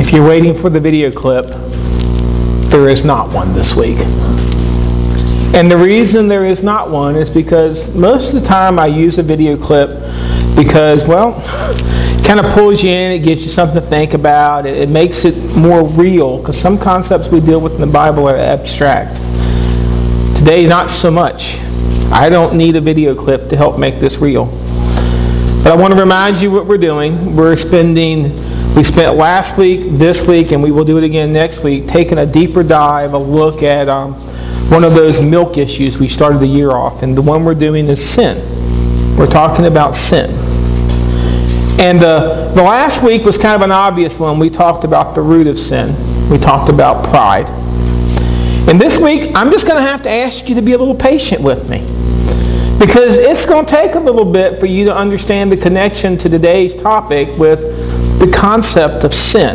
If you're waiting for the video clip, there is not one this week. And the reason there is not one is because most of the time I use a video clip because, well, it kind of pulls you in, it gives you something to think about, it makes it more real, because some concepts we deal with in the Bible are abstract. Today, not so much. I don't need a video clip to help make this real. But I want to remind you what we're doing. We spent last week, this week, and we will do it again next week, taking a deeper dive, a look at one of those milk issues we started the year off. And the one we're doing is sin. We're talking about sin. And the last week was kind of an obvious one. We talked about the root of sin. We talked about pride. And this week, I'm just going to have to ask you to be a little patient with me. Because it's going to take a little bit for you to understand the connection to today's topic with the concept of sin.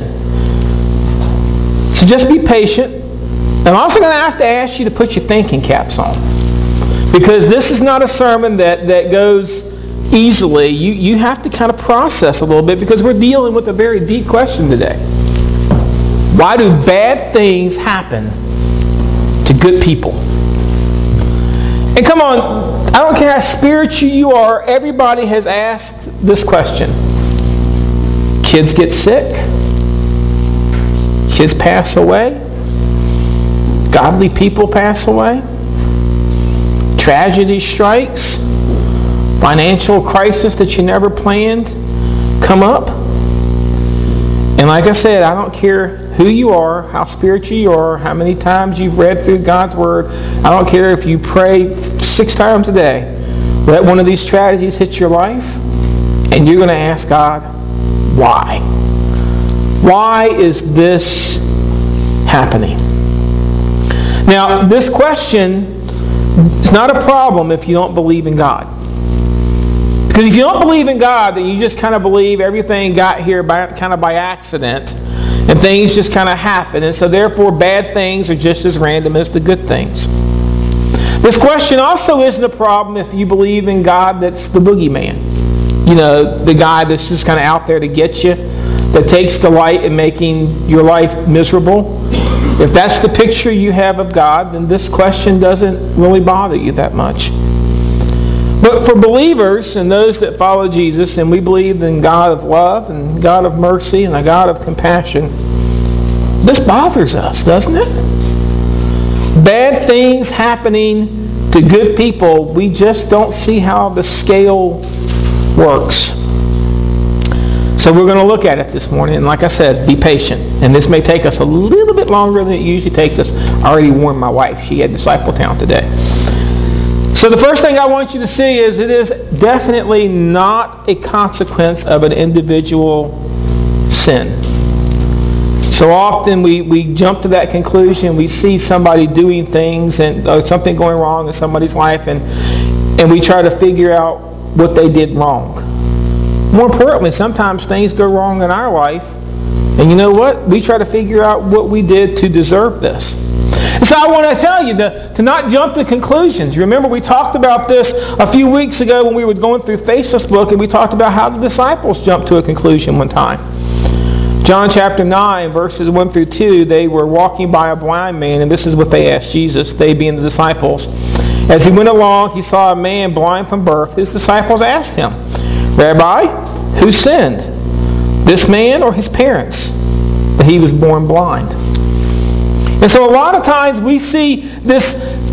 So just be patient. I'm also going to have to ask you to put your thinking caps on. Because this is not a sermon that goes easily. You have to kind of process a little bit because we're dealing with a very deep question today. Why do bad things happen to good people? And come on, I don't care how spiritual you are, everybody has asked this question. Kids get sick. Kids pass away. Godly people pass away. Tragedy strikes. Financial crisis that you never planned come up. And like I said, I don't care who you are, how spiritual you are, how many times you've read through God's Word. I don't care if you pray 6 times a day. Let one of these tragedies hit your life, and you're going to ask God, why? Why is this happening? Now, this question is not a problem if you don't believe in God. Because if you don't believe in God, then you just kind of believe everything got here by accident, and things just kind of happen, and so therefore bad things are just as random as the good things. This question also isn't a problem if you believe in God that's the boogeyman. You know, the guy that's just kind of out there to get you, that takes delight in making your life miserable. If that's the picture you have of God, then this question doesn't really bother you that much. But for believers and those that follow Jesus, and we believe in God of love and God of mercy and a God of compassion, this bothers us, doesn't it? Bad things happening to good people, we just don't see how the scale works. So we're going to look at it this morning, and like I said, be patient. And this may take us a little bit longer than it usually takes us. I already warned my wife. She had Discipletown today. So the first thing I want you to see is it is definitely not a consequence of an individual sin. So often we jump to that conclusion. We see somebody doing things and something going wrong in somebody's life, and we try to figure out what they did wrong. More importantly, sometimes things go wrong in our life, and you know what? We try to figure out what we did to deserve this. And so I want to tell you to not jump to conclusions. Remember, we talked about this a few weeks ago when we were going through Facebook, and we talked about how the disciples jumped to a conclusion one time. John chapter 9, verses 1 through 2, they were walking by a blind man, and this is what they asked Jesus, they being the disciples. As he went along, he saw a man blind from birth. His disciples asked him, Rabbi, who sinned, this man or his parents, that he was born blind? And so a lot of times we see this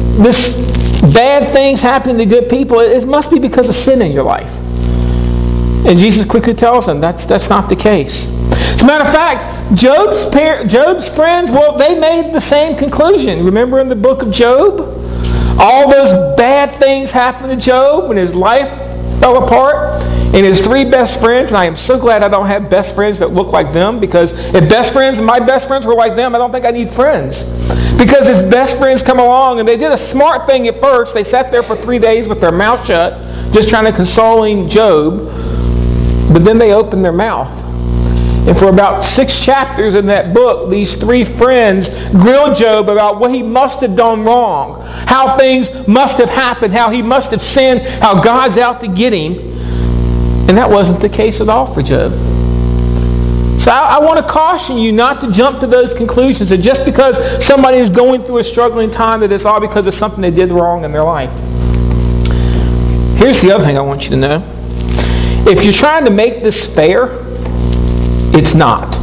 bad things happening to good people. It must be because of sin in your life. And Jesus quickly tells them that's not the case. As a matter of fact, Job's friends, well, they made the same conclusion. Remember in the book of Job? All those bad things happened to Job when his life fell apart. And his 3 best friends, and I am so glad I don't have best friends that look like them, because if my best friends were like them, I don't think I need friends. Because his best friends come along, and they did a smart thing at first. They sat there for 3 days with their mouth shut, just trying to consoling Job. But then they opened their mouth. And for about 6 chapters in that book, these 3 friends grilled Job about what he must have done wrong, how things must have happened, how he must have sinned, how God's out to get him. And that wasn't the case at all for Job. So I want to caution you not to jump to those conclusions that just because somebody is going through a struggling time that it's all because of something they did wrong in their life. Here's the other thing I want you to know. If you're trying to make this fair, it's not.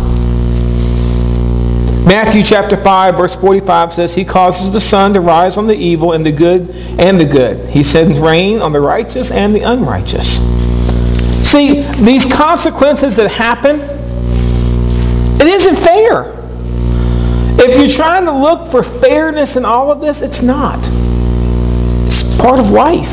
Matthew chapter 5 verse 45 says, He causes the sun to rise on the evil and the good and the good. He sends rain on the righteous and the unrighteous. See, these consequences that happen, it isn't fair. If you're trying to look for fairness in all of this, it's not. It's part of life.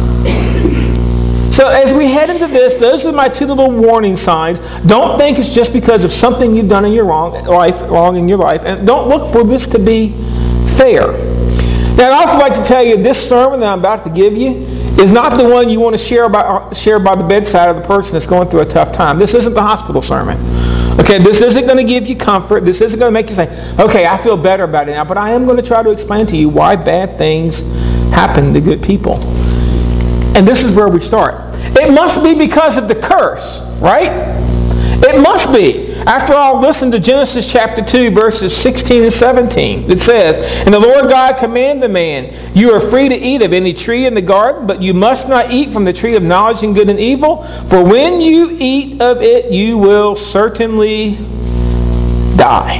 So as we head into this, those are my two little warning signs. Don't think it's just because of something you've done in your wrong in your life. And don't look for this to be fair. Now, I'd also like to tell you, this sermon that I'm about to give you is not the one you want to share by the bedside of the person that's going through a tough time. This isn't the hospital sermon. Okay, this isn't going to give you comfort. This isn't going to make you say, okay, I feel better about it now. But I am going to try to explain to you why bad things happen to good people. And this is where we start. It must be because of the curse, right? It must be. After all, listen to Genesis chapter 2, verses 16 and 17. It says, And the Lord God commanded the man, You are free to eat of any tree in the garden, but you must not eat from the tree of knowledge and good and evil, for when you eat of it, you will certainly die.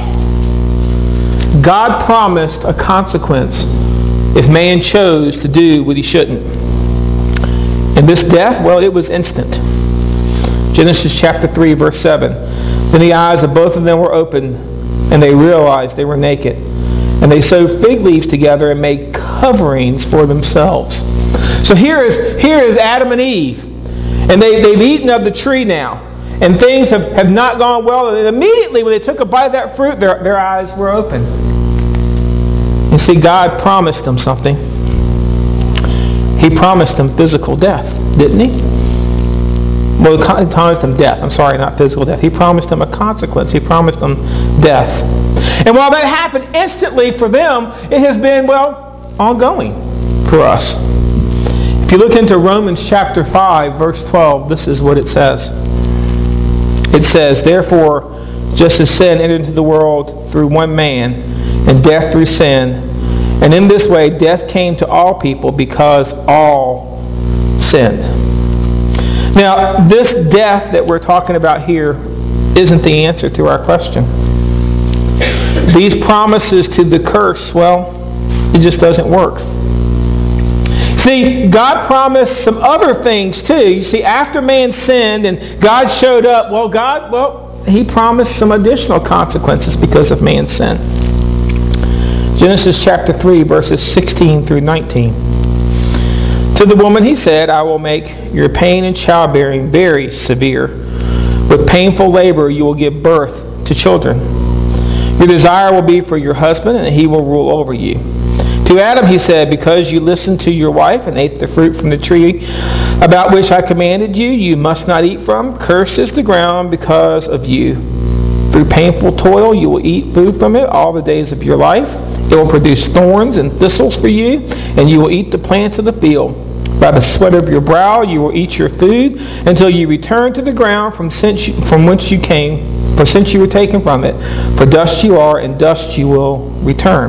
God promised a consequence if man chose to do what he shouldn't. And this death, well, it was instant. Genesis chapter 3, verse 7. Then the eyes of both of them were opened, and they realized they were naked. And they sewed fig leaves together and made coverings for themselves. So here is Adam and Eve. And they've eaten of the tree now. And things have not gone well. And immediately when they took a bite of that fruit, their eyes were open. You see, God promised them something. He promised them physical death, didn't he? Well, he promised them death. I'm sorry, not physical death. He promised them a consequence. He promised them death. And while that happened instantly for them, it has been, well, ongoing for us. If you look into Romans chapter 5, verse 12, this is what it says. It says, Therefore, just as sin entered into the world through one man, and death through sin, and in this way, death came to all people because all sinned. Now, this death that we're talking about here isn't the answer to our question. These promises to the curse, well, it just doesn't work. See, God promised some other things too. You see, after man sinned and God showed up, He promised some additional consequences because of man's sin. Genesis chapter 3, verses 16 through 19. To the woman he said, I will make your pain in childbearing very severe. With painful labor you will give birth to children. Your desire will be for your husband, and he will rule over you. To Adam he said, Because you listened to your wife and ate the fruit from the tree about which I commanded you, you must not eat from. Cursed is the ground because of you. Through painful toil you will eat food from it all the days of your life. It will produce thorns and thistles for you, and you will eat the plants of the field. By the sweat of your brow you will eat your food until you return to the ground from whence you came, for since you were taken from it. For dust you are, and dust you will return.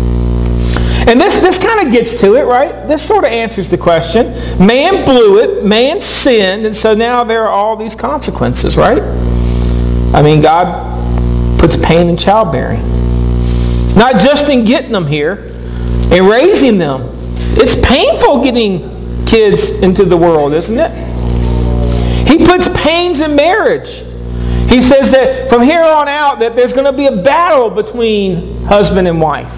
And this kind of gets to it, right? This sort of answers the question. Man blew it, man sinned, and so now there are all these consequences, right? I mean, God puts pain in childbearing. Not just in getting them here, in raising them. It's painful getting kids into the world, isn't it? He puts pains in marriage. He says that from here on out that there's going to be a battle between husband and wife.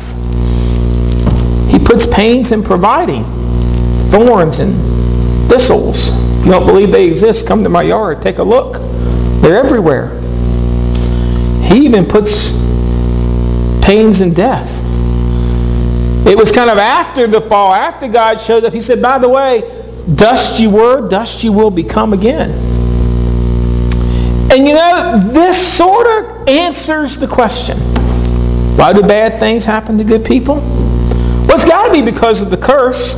He puts pains in providing. Thorns and thistles. If you don't believe they exist, come to my yard, take a look. They're everywhere. He even puts pains and death. It was kind of after the fall, after God showed up, He said, by the way, dust you were, dust you will become again. And you know, this sort of answers the question. Why do bad things happen to good people? Well, it's got to be because of the curse.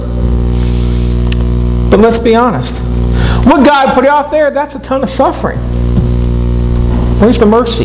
But let's be honest. What God put out there, that's a ton of suffering. Where's the mercy?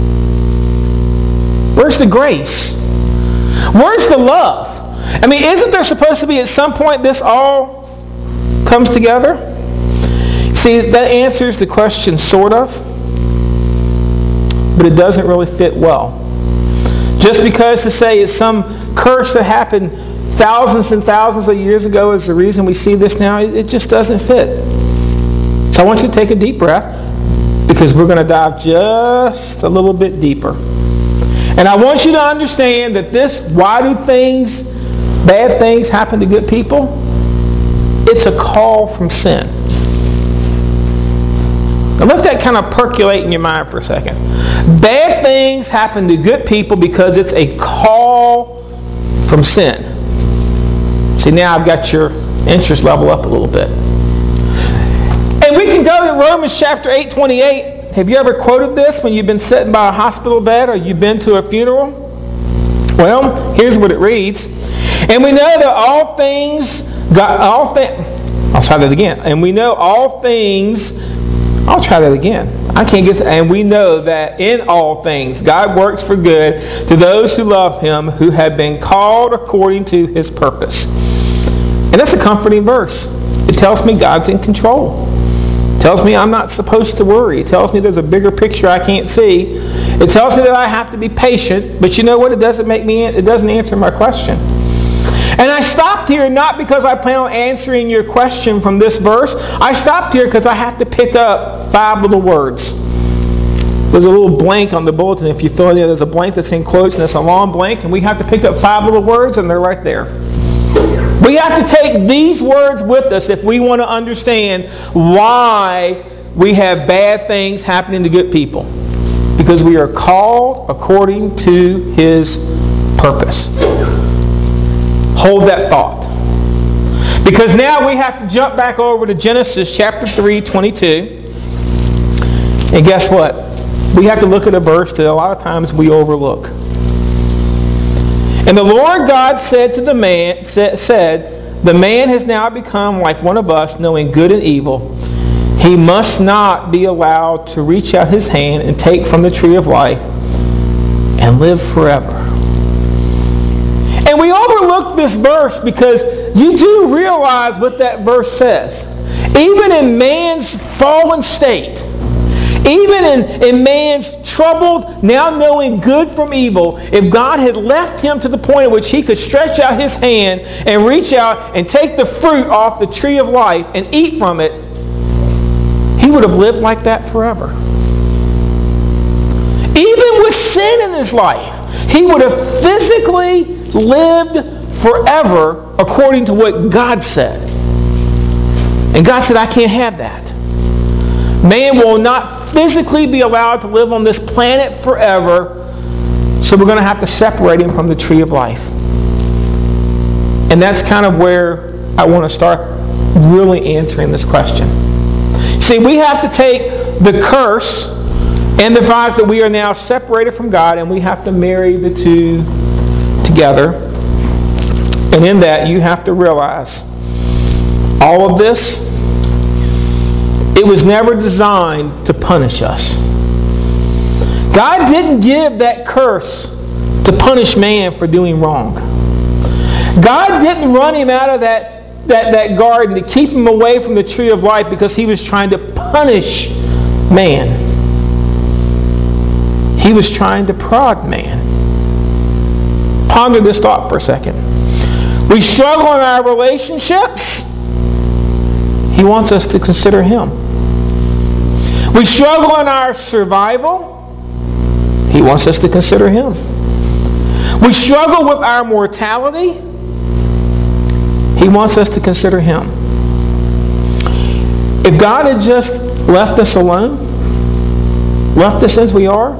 Where's the grace? Where's the love? I mean, isn't there supposed to be at some point this all comes together? See, that answers the question sort of, but it doesn't really fit well. Just because to say it's some curse that happened thousands and thousands of years ago is the reason we see this now, it just doesn't fit. So I want you to take a deep breath, because we're going to dive just a little bit deeper. And I want you to understand that why do bad things happen to good people? It's a call from sin. Now let that kind of percolate in your mind for a second. Bad things happen to good people because it's a call from sin. See, now I've got your interest level up a little bit. And we can go to Romans chapter 8:28. Have you ever quoted this when you've been sitting by a hospital bed or you've been to a funeral? Well, here's what it reads. And we know that I'll try that again. And we know all things, I'll try that again. I can't get to, and we know that in all things God works for good to those who love Him, who have been called according to His purpose. And that's a comforting verse. It tells me God's in control. It tells me I'm not supposed to worry. It tells me there's a bigger picture I can't see. It tells me that I have to be patient. But you know what? It doesn't answer my question. And I stopped here not because I plan on answering your question from this verse. I stopped here because I have to pick up 5 little words. There's a little blank on the bulletin. If you fill it in, there's a blank that's in quotes, and it's a long blank. And we have to pick up 5 little words, and they're right there. We have to take these words with us if we want to understand why we have bad things happening to good people. Because we are called according to His purpose. Hold that thought. Because now we have to jump back over to Genesis chapter 3:22. And guess what? We have to look at a verse that a lot of times we overlook. And the Lord God said to the man, the man has now become like one of us, knowing good and evil. He must not be allowed to reach out his hand and take from the tree of life and live forever. And we overlook this verse because you do realize what that verse says. Even in man's fallen state, even in man's troubled, now knowing good from evil, if God had left him to the point at which he could stretch out his hand and reach out and take the fruit off the tree of life and eat from it, he would have lived like that forever. Even with sin in his life, he would have physically lived forever according to what God said. And God said, I can't have that. Man will not physically be allowed to live on this planet forever, so we're going to have to separate him from the tree of life. And that's kind of where I want to start really answering this question. See, we have to take the curse and the fact that we are now separated from God, and we have to marry the two together. And in that, you have to realize all of this, it was never designed to punish us. God didn't give that curse to punish man for doing wrong. God didn't run him out of that garden to keep him away from the tree of life because he was trying to punish man. He was trying to prod man. Ponder this thought for a second. We struggle in our relationships. He wants us to consider Him. We struggle in our survival. He wants us to consider Him. We struggle with our mortality. He wants us to consider Him. If God had just left us alone, left us as we are,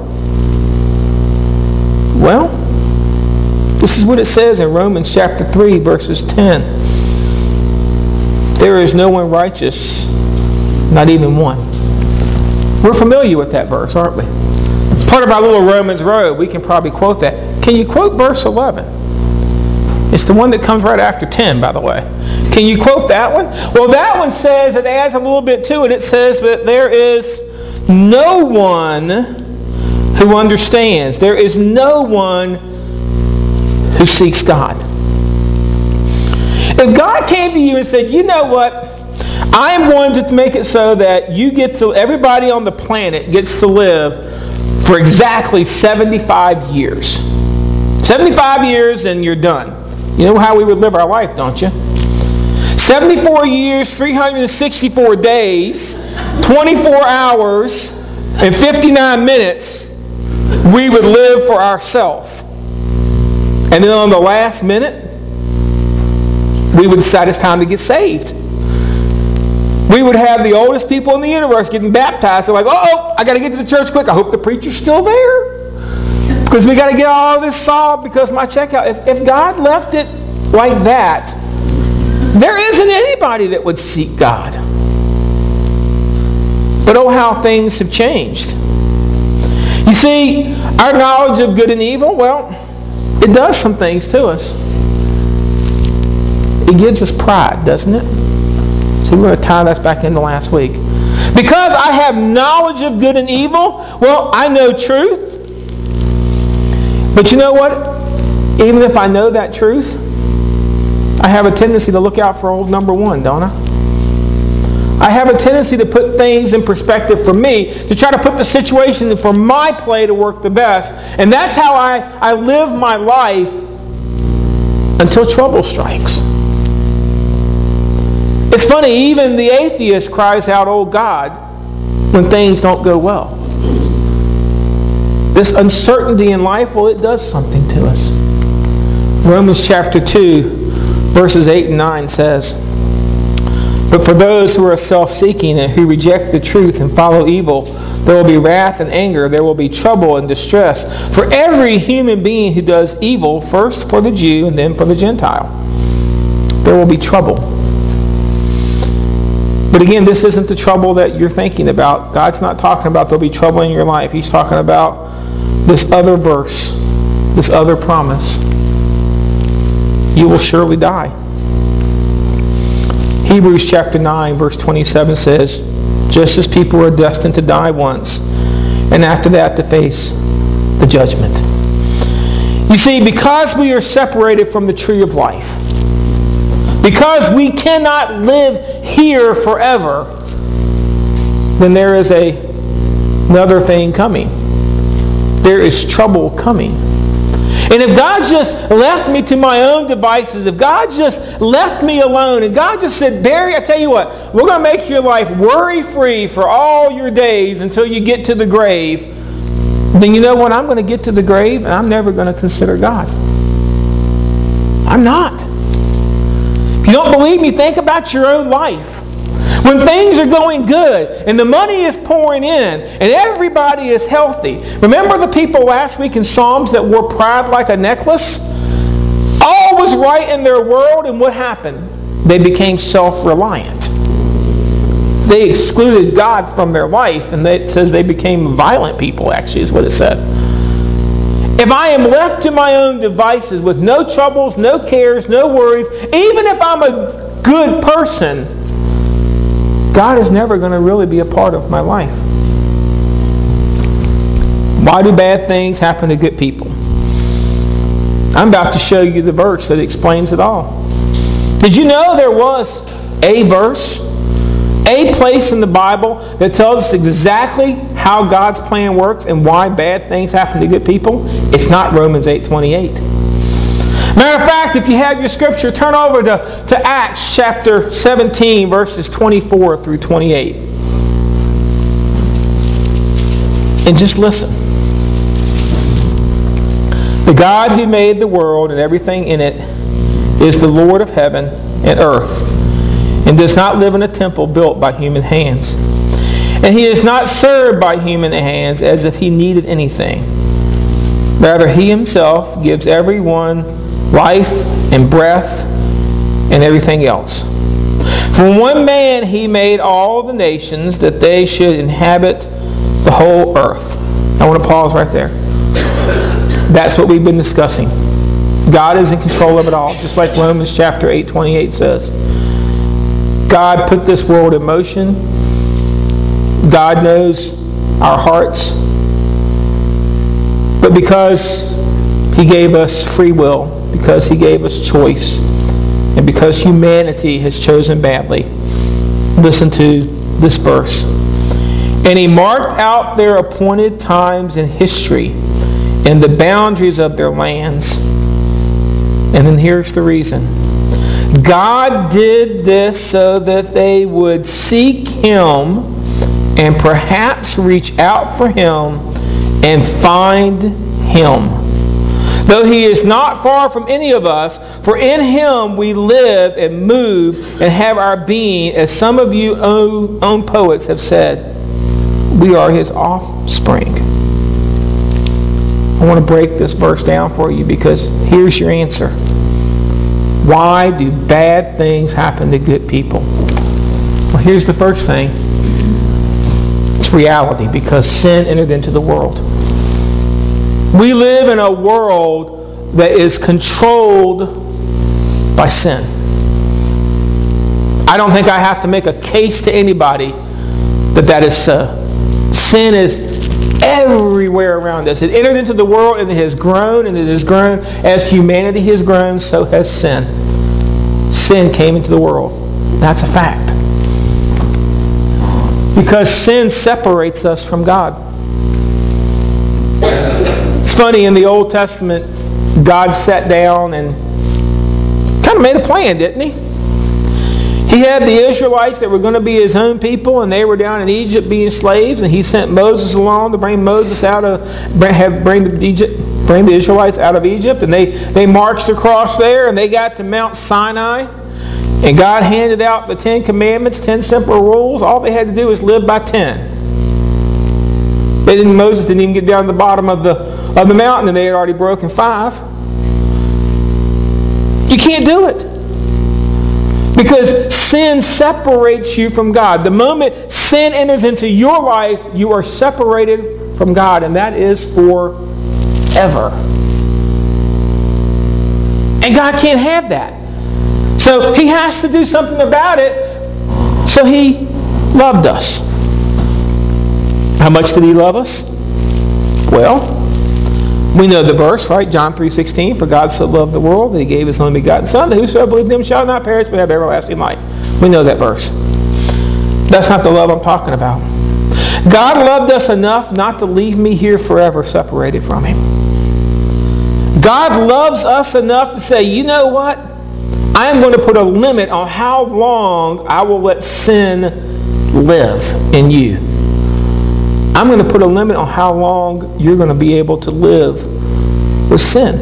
well, this is what it says in Romans chapter 3, verses 10. There is no one righteous, not even one. We're familiar with that verse, aren't we? Part of our little Romans road, we can probably quote that. Can you quote verse 11? It's the one that comes right after 10, by the way. Can you quote that one? Well, that one says, it adds a little bit to it. It says that there is no one who understands. There is no one who seeks God. If God came to you and said, you know what, I am going to make it so that everybody on the planet gets to live for exactly 75 years. 75 years and you're done. You know how we would live our life, don't you? 74 years, 364 days, 24 hours, and 59 minutes, we would live for ourselves. And then on the last minute, we would decide it's time to get saved. We would have the oldest people in the universe getting baptized. They're like, oh, I got to get to the church quick. I hope the preacher's still there. Because we got to get all this solved because my checkout. If God left it like that, there isn't anybody that would seek God. But oh, how things have changed. You see, our knowledge of good and evil, well, it does some things to us. It gives us pride, doesn't it? So we're going to tie that back into last week. Because I have knowledge of good and evil, well, I know truth. But you know what? Even if I know that truth, I have a tendency to look out for old number one, don't I? I have a tendency to put things in perspective for me, to try to put the situation for my play to work the best. And that's how I live my life until trouble strikes. It's funny, even the atheist cries out, oh God, when things don't go well. This uncertainty in life, well, it does something to us. Romans chapter 2, verses 8 and 9 says, but for those who are self-seeking and who reject the truth and follow evil, there will be wrath and anger. There will be trouble and distress for every human being who does evil, first for the Jew and then for the Gentile. There will be trouble. But again, this isn't the trouble that you're thinking about. God's not talking about there'll be trouble in your life. He's talking about this other verse, this other promise. You will surely die. Hebrews chapter 9 verse 27 says, just as people are destined to die once, and after that to face the judgment. You see, because we are separated from the tree of life, because we cannot live here forever, then there is another thing coming. There is trouble coming. And if God just left me to my own devices, if God just left me alone, and God just said, Barry, I tell you what, we're going to make your life worry-free for all your days until you get to the grave, then you know what? I'm going to get to the grave and I'm never going to consider God. I'm not. If you don't believe me, think about your own life. When things are going good and the money is pouring in and everybody is healthy. Remember the people last week in Psalms that wore pride like a necklace? All was right in their world, and what happened? They became self-reliant. They excluded God from their life, and it says they became violent people, actually, is what it said. If I am left to my own devices with no troubles, no cares, no worries, even if I'm a good person, God is never going to really be a part of my life. Why do bad things happen to good people? I'm about to show you the verse that explains it all. Did you know there was a verse, a place in the Bible that tells us exactly how God's plan works and why bad things happen to good people? It's not Romans 8:28. Matter of fact, if you have your scripture, turn over to Acts chapter 17, verses 24 through 28. And just listen. The God who made the world and everything in it is the Lord of heaven and earth, and does not live in a temple built by human hands. And He is not served by human hands as if He needed anything. Rather, He Himself gives everyone life and breath and everything else. From one man He made all the nations that they should inhabit the whole earth. I want to pause right there. That's what we've been discussing. God is in control of it all, just like Romans chapter 8:28 says. God put this world in motion. God knows our hearts. But because He gave us free will, because He gave us choice, and because humanity has chosen badly, listen to this verse. And He marked out their appointed times in history and the boundaries of their lands. And then here's the reason. God did this so that they would seek Him and perhaps reach out for Him and find Him. Though He is not far from any of us, for in Him we live and move and have our being, as some of you own poets have said. We are His offspring. I want to break this verse down for you because here's your answer. Why do bad things happen to good people? Well, here's the first thing. It's reality, because sin entered into the world. We live in a world that is controlled by sin. I don't think I have to make a case to anybody that is so. Sin is everywhere around us. It entered into the world and it has grown, and it has grown. As humanity has grown, so has sin. Sin came into the world. That's a fact. Because sin separates us from God. It's funny, in the Old Testament, God sat down and kind of made a plan, didn't He? He had the Israelites that were going to be His own people, and they were down in Egypt being slaves, and He sent Moses along to bring Moses out of, bring the Israelites out of Egypt, and they marched across there, and they got to Mount Sinai, and God handed out the 10 Commandments, 10 simple rules. All they had to do was live by 10. Moses didn't even get down to the bottom of the mountain, and they had already broken 5. You can't do it. Because sin separates you from God. The moment sin enters into your life, you are separated from God, and that is forever. And God can't have that. So He has to do something about it. So He loved us. How much did He love us? Well, we know the verse, right? John 3:16, for God so loved the world that He gave His only begotten Son, that whosoever believes in Him shall not perish but have everlasting life. We know that verse. That's not the love I'm talking about. God loved us enough not to leave me here forever separated from Him. God loves us enough to say, you know what? I am going to put a limit on how long I will let sin live in you. I'm going to put a limit on how long you're going to be able to live with sin.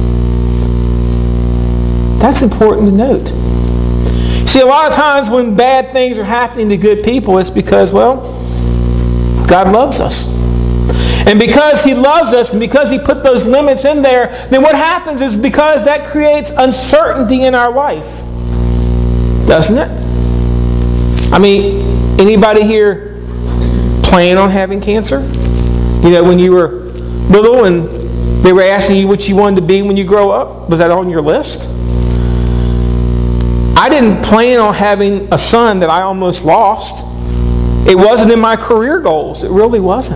That's important to note. See, a lot of times when bad things are happening to good people, it's because, well, God loves us. And because He loves us, and because He put those limits in there, then what happens is because that creates uncertainty in our life. Doesn't it? I mean, anybody here plan on having cancer? You know, when you were little and they were asking you what you wanted to be when you grow up, was that on your list? I didn't plan on having a son that I almost lost. It wasn't in my career goals. It really wasn't.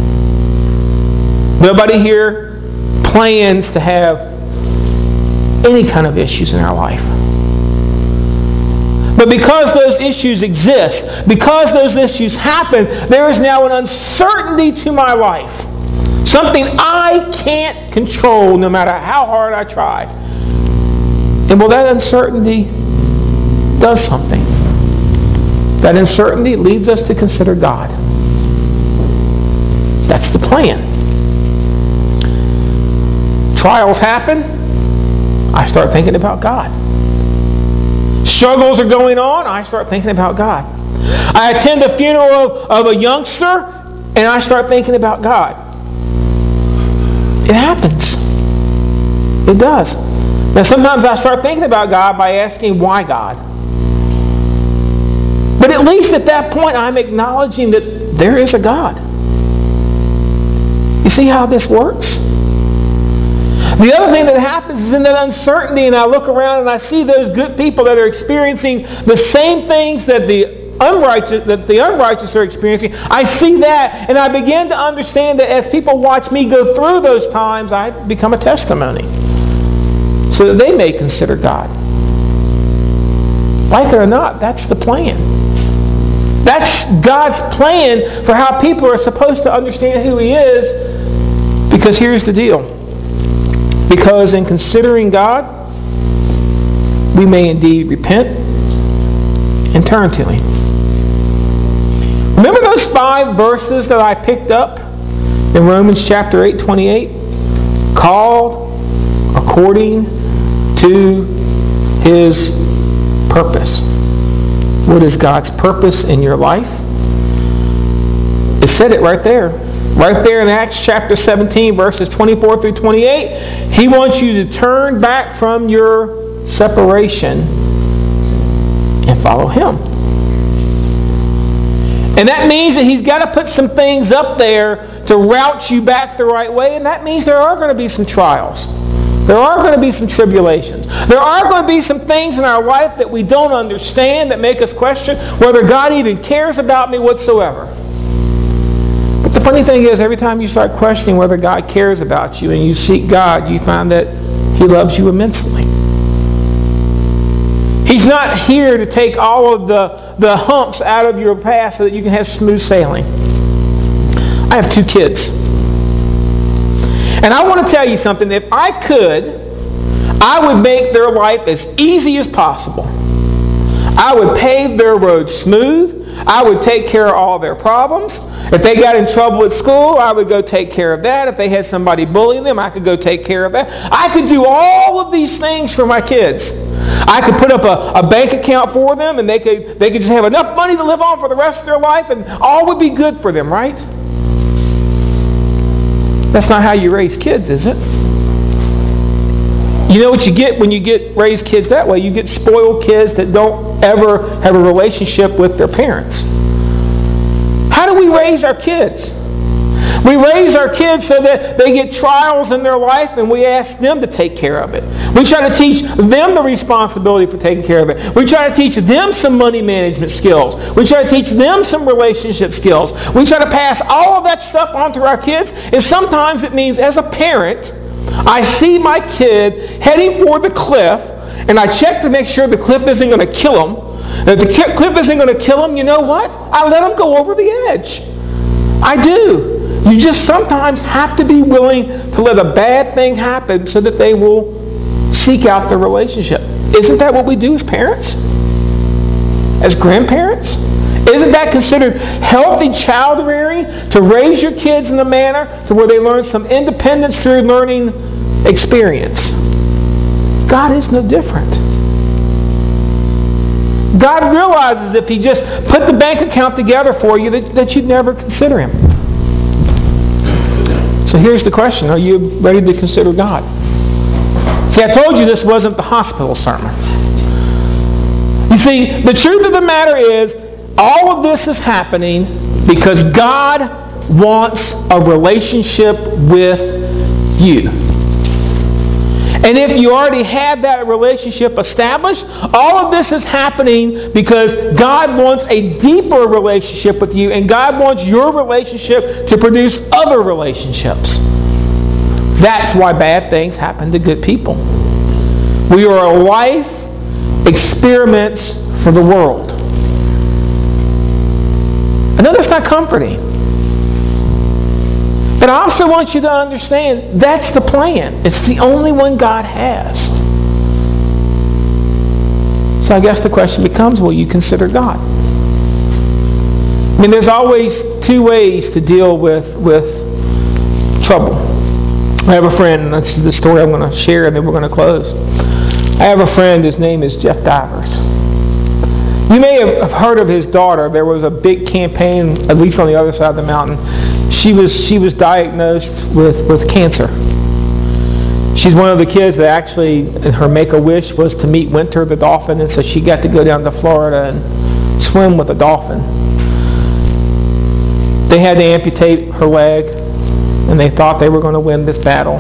Nobody here plans to have any kind of issues in our life. But because those issues exist, because those issues happen, there is now an uncertainty to my life. Something I can't control no matter how hard I try. And well, that uncertainty does something. That uncertainty leads us to consider God. That's the plan. Trials happen, I start thinking about God. Struggles are going on, I start thinking about God. I attend a funeral of a youngster, and I start thinking about God. It happens. It does. Now sometimes I start thinking about God by asking, why God? But at least at that point I'm acknowledging that there is a God. You see how this works? The other thing that happens is in that uncertainty, and I look around and I see those good people that are experiencing the same things that the the unrighteous are experiencing. I see that, and I begin to understand that as people watch me go through those times, I become a testimony, so that they may consider God. Like it or not, that's the plan. That's God's plan for how people are supposed to understand who He is. Because here's the deal. Because in considering God, we may indeed repent and turn to Him. Remember those 5 verses that I picked up in Romans chapter 8:28? Called according to His purpose. What is God's purpose in your life? It said it right there. Right there in Acts chapter 17, verses 24 through 28. He wants you to turn back from your separation and follow Him. And that means that He's got to put some things up there to route you back the right way, and that means there are going to be some trials. There are going to be some tribulations. There are going to be some things in our life that we don't understand, that make us question whether God even cares about me whatsoever. But the funny thing is, every time you start questioning whether God cares about you and you seek God, you find that He loves you immensely. He's not here to take all of the humps out of your past so that you can have smooth sailing. I have 2 kids. And I want to tell you something. If I could, I would make their life as easy as possible. I would pave their road smooth. I would take care of all their problems. If they got in trouble at school, I would go take care of that. If they had somebody bullying them, I could go take care of that. I could do all of these things for my kids. I could put up a bank account for them, and they could just have enough money to live on for the rest of their life, and all would be good for them, right? That's not how you raise kids, is it? You know what you get when you raise kids that way? You get spoiled kids that don't ever have a relationship with their parents. How do we raise our kids? We raise our kids so that they get trials in their life, and we ask them to take care of it. We try to teach them the responsibility for taking care of it. We try to teach them some money management skills. We try to teach them some relationship skills. We try to pass all of that stuff on to our kids, and sometimes it means, as a parent, I see my kid heading for the cliff, and I check to make sure the cliff isn't going to kill him. If the cliff isn't going to kill him, you know what? I let him go over the edge. I do. You just sometimes have to be willing to let a bad thing happen so that they will seek out the relationship. Isn't that what we do as parents? As grandparents? Isn't that considered healthy child rearing? To raise your kids in a manner to where they learn some independence through learning experience. God is no different. God realizes if He just put the bank account together for you that you'd never consider Him. So here's the question. Are you ready to consider God? See, I told you this wasn't the hospital sermon. You see, the truth of the matter is, all of this is happening because God wants a relationship with you. And if you already have that relationship established, all of this is happening because God wants a deeper relationship with you, and God wants your relationship to produce other relationships. That's why bad things happen to good people. We are life experiments for the world. I know that's not comforting. But I also want you to understand that's the plan. It's the only one God has. So I guess the question becomes, will you consider God? I mean, there's always 2 ways to deal with trouble. I have a friend, and that's the story I'm going to share, and then we're going to close. I have a friend, his name is Jeff Divers. You may have heard of his daughter. There was a big campaign, at least on the other side of the mountain. She was diagnosed with cancer. She's one of the kids that actually, her make-a-wish was to meet Winter the dolphin, and so she got to go down to Florida and swim with a dolphin. They had to amputate her leg, and they thought they were going to win this battle.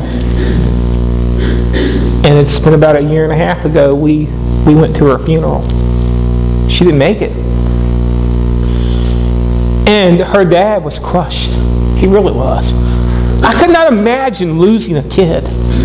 And it's been about 1.5 years ago we went to her funeral. She didn't make it. And her dad was crushed. He really was. I could not imagine losing a kid.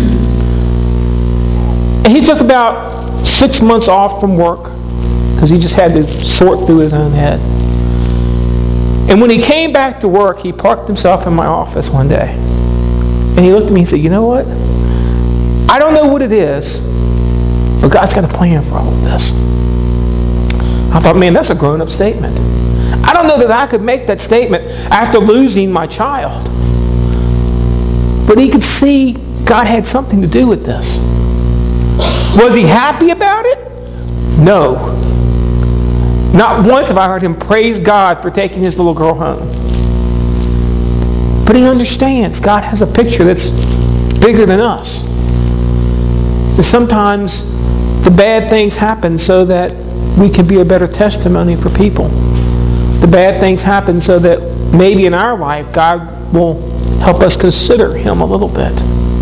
And he took about 6 months off from work because he just had to sort through his own head. And when he came back to work, he parked himself in my office one day. And he looked at me and said, you know what? I don't know what it is, but God's got a plan for all of this. I thought, man, that's a grown-up statement. I don't know that I could make that statement after losing my child. But he could see God had something to do with this. Was he happy about it? No. Not once have I heard him praise God for taking his little girl home. But he understands God has a picture that's bigger than us. And sometimes the bad things happen so that we can be a better testimony for people. The bad things happen so that maybe in our life God will help us consider him a little bit.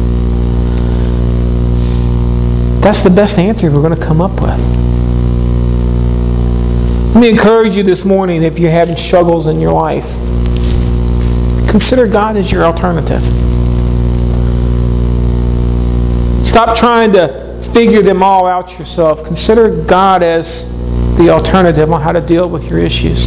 That's the best answer we're going to come up with. Let me encourage you this morning, if you're having struggles in your life, consider God as your alternative. Stop trying to figure them all out yourself. Consider God as the alternative on how to deal with your issues.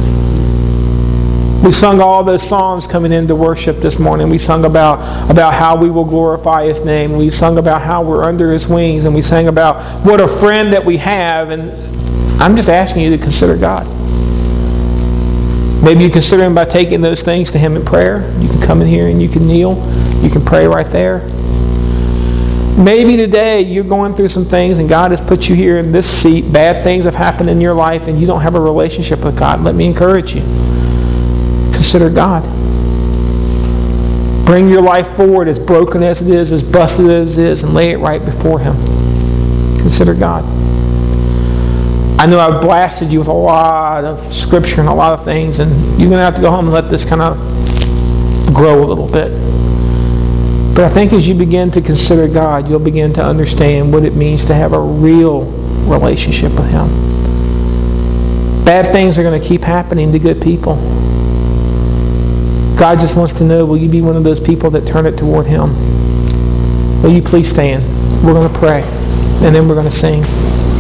We sung all those songs coming into worship this morning. We sung about how we will glorify his name. We sung about how we're under his wings. And we sang about what a friend that we have. And I'm just asking you to consider God. Maybe you consider him by taking those things to him in prayer. You can come in here and you can kneel. You can pray right there. Maybe today you're going through some things and God has put you here in this seat. Bad things have happened in your life and you don't have a relationship with God. Let me encourage you. Consider God. Bring your life forward as broken as it is, as busted as it is, and lay it right before him. Consider God. I know I've blasted you with a lot of scripture and a lot of things, and you're going to have to go home and let this kind of grow a little bit. But I think as you begin to consider God, you'll begin to understand what it means to have a real relationship with him. Bad things are going to keep happening to good people. God just wants to know, will you be one of those people that turn it toward him? Will you please stand? We're going to pray, and then we're going to sing.